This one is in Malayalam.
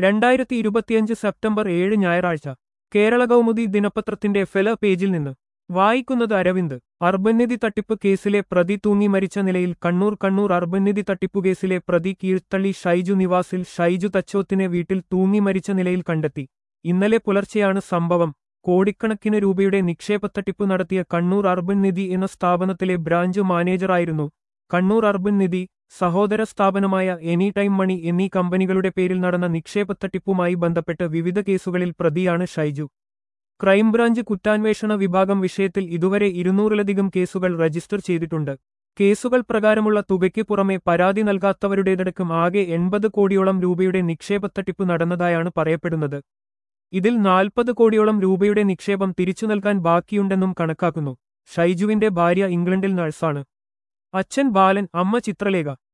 2025 സെപ്റ്റംബർ 7 ഞായറാഴ്ച കേരള കൗമുദി ദിനപത്രത്തിന്റെ ഫെല പേജിൽ നിന്ന് വായിക്കുന്നത് അരവിന്ദ്. അർബൻനിധി തട്ടിപ്പ് കേസിലെ പ്രതി തൂങ്ങി മരിച്ച നിലയിൽ കണ്ണൂർ അർബൻനിധി തട്ടിപ്പുകേസിലെ പ്രതി കീഴ്ത്തള്ളി ഷൈജു നിവാസിൽ ഷൈജു തച്ചോത്തിനെ വീട്ടിൽ തൂങ്ങി മരിച്ച നിലയിൽ കണ്ടെത്തി. ഇന്നലെ പുലർച്ചെയാണ് സംഭവം. കോടിക്കണക്കിന് രൂപയുടെ നിക്ഷേപത്തട്ടിപ്പ് നടത്തിയ കണ്ണൂർ അർബൻ നിധി എന്ന സ്ഥാപനത്തിലെ ബ്രാഞ്ച് മാനേജറായിരുന്നു. കണ്ണൂർ അർബൻ നിധി, സഹോദര സ്ഥാപനമായ എനി ടൈം മണി എന്നീ കമ്പനികളുടെ പേരിൽ നടന്ന നിക്ഷേപത്തട്ടിപ്പുമായി ബന്ധപ്പെട്ട് വിവിധ കേസുകളിൽ പ്രതിയാണ് ഷൈജു. ക്രൈംബ്രാഞ്ച് കുറ്റാന്വേഷണ വിഭാഗം വിഷയത്തിൽ ഇതുവരെ 200-ലധികം കേസുകൾ രജിസ്റ്റർ ചെയ്തിട്ടുണ്ട്. കേസുകൾ പ്രകാരമുള്ള തുകയ്ക്ക് പുറമെ പരാതി നൽകാത്തവരുടേതടക്കം ആകെ 80 കോടിയോളം രൂപയുടെ നിക്ഷേപത്തട്ടിപ്പ് നടന്നതായാണ് പറയപ്പെടുന്നത്. ഇതിൽ 40 കോടിയോളം രൂപയുടെ നിക്ഷേപം തിരിച്ചു നൽകാൻ ബാക്കിയുണ്ടെന്നും കണക്കാക്കുന്നു. ഷൈജുവിന്റെ ഭാര്യ ഇംഗ്ലണ്ടിൽ നഴ്സാണ്. അച്ഛൻ ബാലൻ, അമ്മ ചിത്രലേഖ.